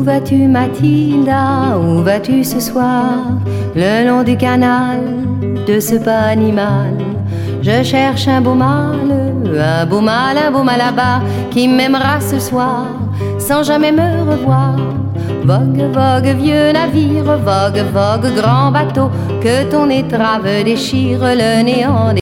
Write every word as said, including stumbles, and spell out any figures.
vas-tu Mathilda, où vas-tu ce soir? Le long du canal de ce pas animal, je cherche un beau mâle, un beau mâle, un beau mâle là-bas, qui m'aimera ce soir, sans jamais me revoir. Vogue, vogue, vieux navire, vogue, vogue, grand bateau, que ton étrave déchire le néant.